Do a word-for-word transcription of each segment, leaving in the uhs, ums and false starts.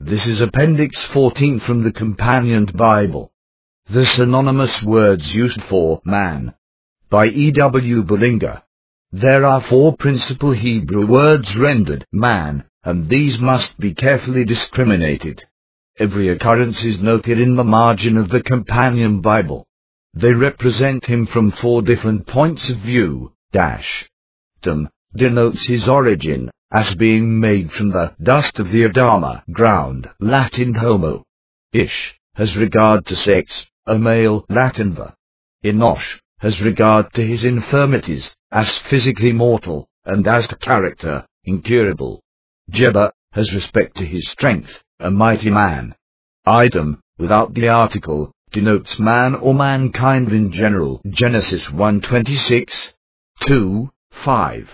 This is Appendix fourteen from the Companion Bible. The synonymous words used for man. By E W Bullinger. There are four principal Hebrew words rendered man, and these must be carefully discriminated. Every occurrence is noted in the margin of the Companion Bible. They represent him from four different points of view. Dash. Adam denotes his origin, as being made from the dust of the Adama ground, Latin homo. Ish has regard to sex, a male, Latin va. Enosh has regard to his infirmities, as physically mortal, and as to character, incurable. Jeba has respect to his strength, a mighty man. Idam, without the article, denotes man or mankind in general. Genesis one twenty-six, two, five.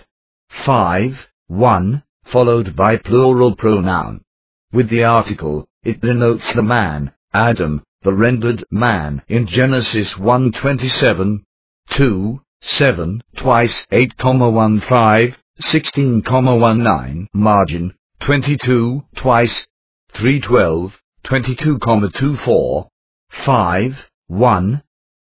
five, one, followed by plural pronoun. With the article, it denotes the man, Adam, the rendered man in Genesis one twenty-seven, two, seven, twice eight, one five, sixteen, nineteen, margin, twenty-two, twice, three twelve, twenty-two, twenty-four, five, one,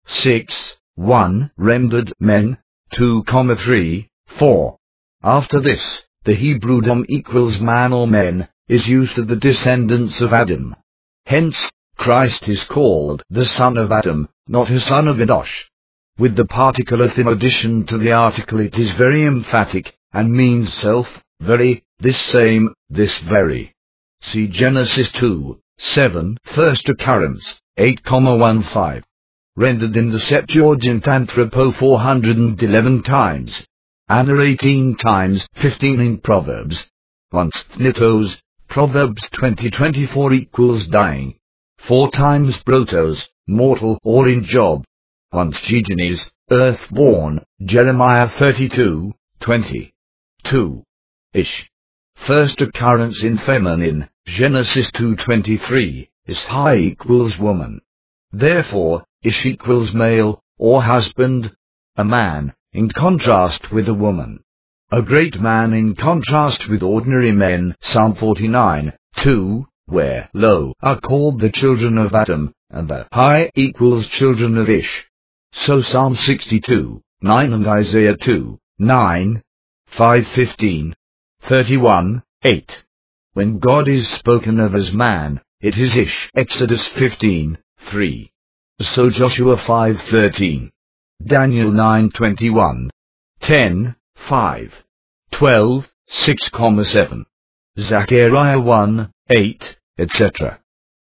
six, one, rendered men, two, three, four. After this, the Hebrew dom equals man or men, is used of the descendants of Adam. Hence, Christ is called the son of Adam, not a son of Enosh. With the particle in addition to the article, it is very emphatic, and means self, very, this same, this very. See Genesis two, seven, first occurrence, eight, fifteen. Rendered in the Septuagint anthropo four hundred eleven times. Anna eighteen times, fifteen in Proverbs. Once thnitos, Proverbs twenty twenty-four equals dying. Four times brotos, mortal, or in Job. Once Gegenes, earth-born, Jeremiah thirty-two, twenty. two. Ish. First occurrence in feminine, Genesis two twenty-three, Ishai equals woman. Therefore, Ish equals male, or husband, a man, in contrast with a woman. A great man in contrast with ordinary men, Psalm forty-nine, two, where, lo, are called the children of Adam, and the high equals children of Ish. So Psalm sixty-two, nine and Isaiah two, nine, five fifteen, thirty-one, eight. When God is spoken of as man, it is Ish. Exodus fifteen, three. So Joshua five thirteen. Daniel nine twenty-one, ten, five, twelve, six, seven. Zechariah one, eight, et cetera.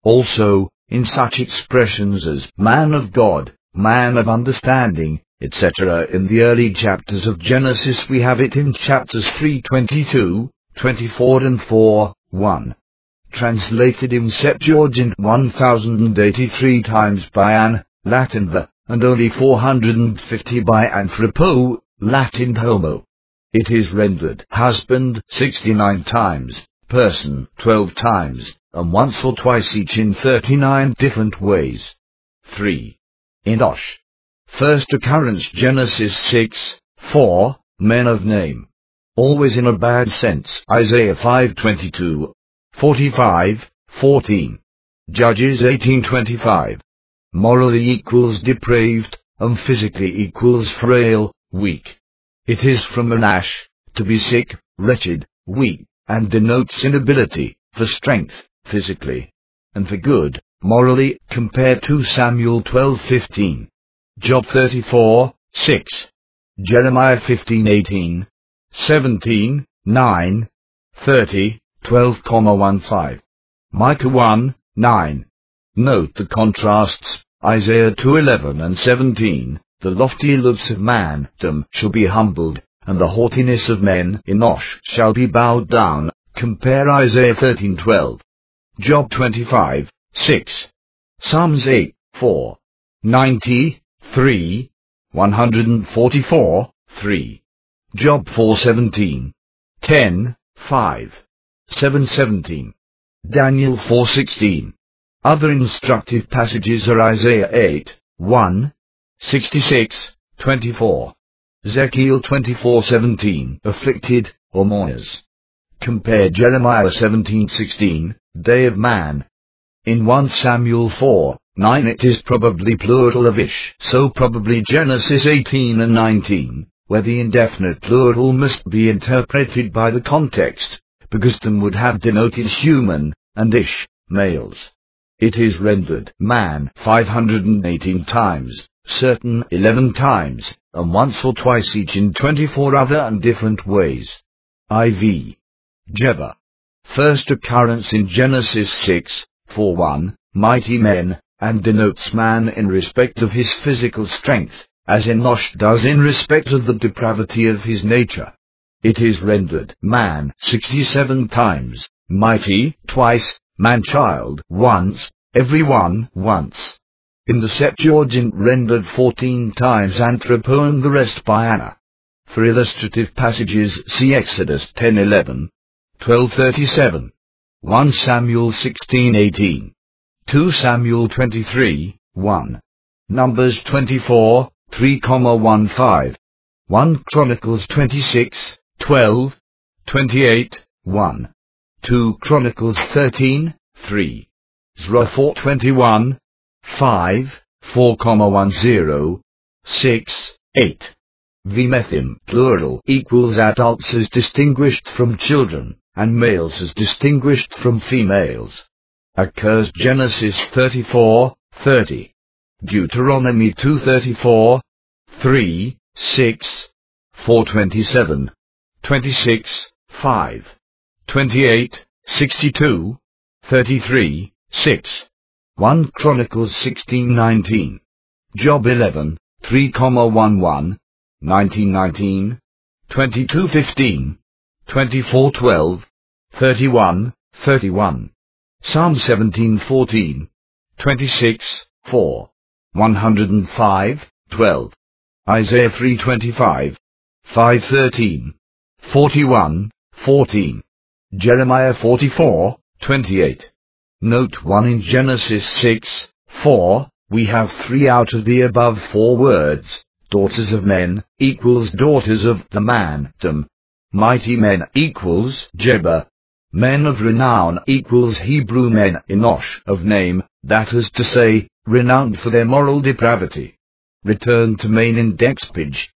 Also, in such expressions as man of God, man of understanding, et cetera in the early chapters of Genesis, we have it in chapters three twenty-two, twenty-four and four, one. Translated in Septuagint one thousand eighty-three times by An, Latin the, and only four hundred fifty by anthropo, Latin homo. It is rendered husband sixty-nine times, person twelve times, and once or twice each in thirty-nine different ways. three. Enosh. First occurrence Genesis six, four, men of name. Always in a bad sense, Isaiah five twenty-two, forty-five, fourteen. Judges eighteen twenty-five. Morally equals depraved, and physically equals frail, weak. It is from anash, to be sick, wretched, weak, and denotes inability, for strength, physically, and for good, morally, compare two Samuel twelve fifteen. Job thirty-four, six. Jeremiah fifteen eighteen, seventeen, nine, thirty, twelve, fifteen. Micah one, nine. Note the contrasts, Isaiah two eleven and seventeen, the lofty looks of man, Adam, shall be humbled, and the haughtiness of men, Enosh, shall be bowed down, compare Isaiah thirteen twelve. Job twenty-five, six. Psalms eight, four. ninety, three. one forty-four, three. Job four seventeen. ten, five. seven seventeen. Daniel four sixteen. Other instructive passages are Isaiah eight, one, sixty-six, twenty-four. Ezekiel twenty-four seventeen, afflicted, or mourners. Compare Jeremiah seventeen sixteen, day of man. In First Samuel four nine it is probably plural of ish, so probably Genesis eighteen and nineteen, where the indefinite plural must be interpreted by the context, because them would have denoted human, and ish, males. It is rendered man five hundred eighteen times, certain eleven times, and once or twice each in twenty-four other and different ways. four. Jeba. First occurrence in Genesis six four one, mighty men, and denotes man in respect of his physical strength, as Enosh does in respect of the depravity of his nature. It is rendered man sixty-seven times, mighty twice, man-child once, every one once. In the Septuagint rendered fourteen times anthropo and the rest by Anna. For illustrative passages see Exodus ten eleven, twelve thirty-seven, First Samuel sixteen eighteen, Second Samuel twenty-three one, Numbers twenty-four three fifteen, First Chronicles twenty-six twelve, twenty-eight one, Second Chronicles thirteen three, Ezra four twenty-one, five, four ten, six, eight. Vimethim, plural, equals adults as distinguished from children, and males as distinguished from females. Occurs Genesis thirty-four thirty, Deuteronomy two thirty-four, three, six, four twenty-seven, twenty-six, five, twenty-eight, sixty-two, thirty-three, six. First Chronicles sixteen nineteen, Job eleven three eleven, nineteen nineteen, twenty-two fifteen, twenty-four twelve, thirty-one thirty-one, Psalm seventeen fourteen, twenty-six four, one oh five twelve, Isaiah three twenty-five, five thirteen, forty-one fourteen, Jeremiah forty-four twenty-eight. Note one in Genesis six four, we have three out of the above four words. Daughters of men equals daughters of the man, them. Mighty men equals Jeba. Men of renown equals Hebrew men, Enosh of name, that is to say, renowned for their moral depravity. Return to main index page.